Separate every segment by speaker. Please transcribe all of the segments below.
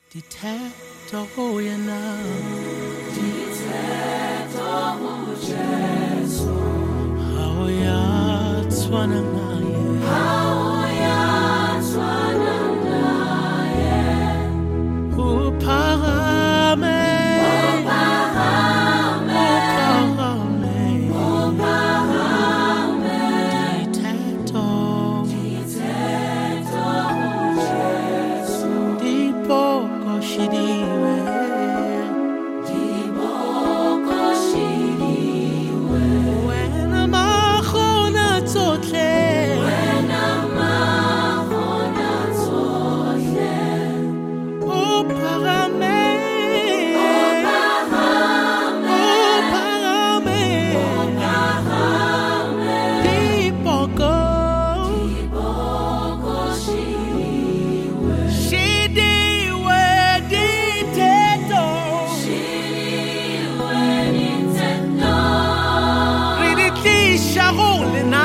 Speaker 1: Dithetho yena
Speaker 2: Dithetho uJesu
Speaker 1: awuyathwana naye
Speaker 2: awuyathwana naye
Speaker 1: uphakame Dithetho
Speaker 2: uJesu
Speaker 1: diboko shiriwe wena mahona tsohle uphakame diboko shiriwe dithetho riditlisha go lena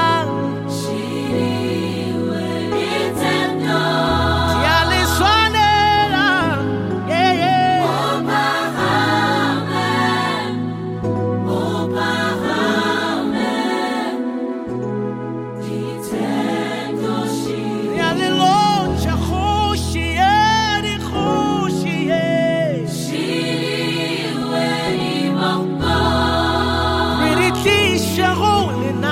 Speaker 1: ya le swanela ya le locha kgoši ye dikgoši ye riditlisha go lena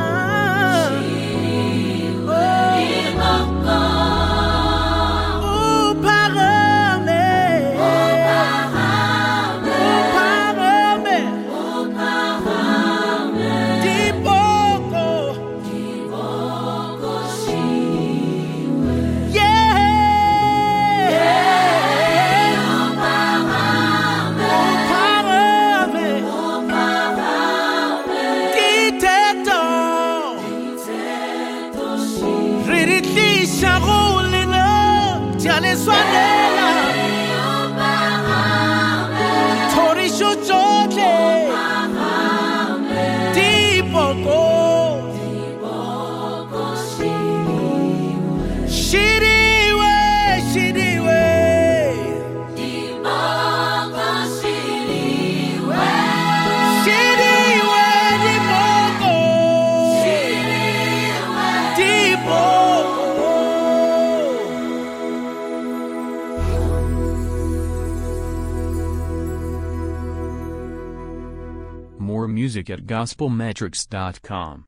Speaker 1: uphakame diboko dithetho riditlisha go lena tša le swanela thorišo tšohle diboko shiriwe shiriwe shiriwe diboko diboko
Speaker 3: More music at gospelmetrics.com.